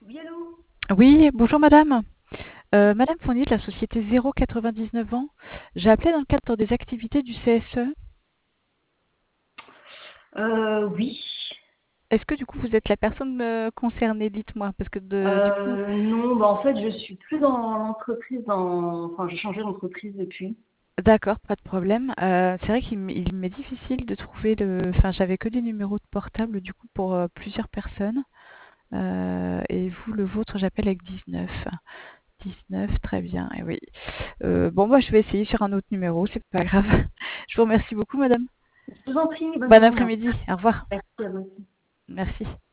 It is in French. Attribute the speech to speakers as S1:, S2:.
S1: Oui, allô?
S2: Oui, bonjour madame. Madame Fournier de la société 0,99 ans. J'ai appelé dans le cadre des activités du CSE.
S1: Oui.
S2: Est-ce que du coup vous êtes la personne concernée? Dites-moi, parce que du coup,
S1: Non, bah, en fait, je suis plus dans l'entreprise, enfin, j'ai changé d'entreprise depuis.
S2: d'accord, pas de problème. C'est vrai il m'est difficile de trouver Enfin, j'avais que des numéros de portable du coup pour plusieurs personnes. Et vous, le vôtre, j'appelle avec 19. 19, très bien. Et oui. Bon, moi, je vais essayer sur un autre numéro, c'est pas grave. Je vous remercie beaucoup, madame.
S1: Je vous en prie, bonne
S2: Bon
S1: journée, hein.
S2: après-midi. Au revoir.
S1: Merci à vous aussi.
S2: Merci.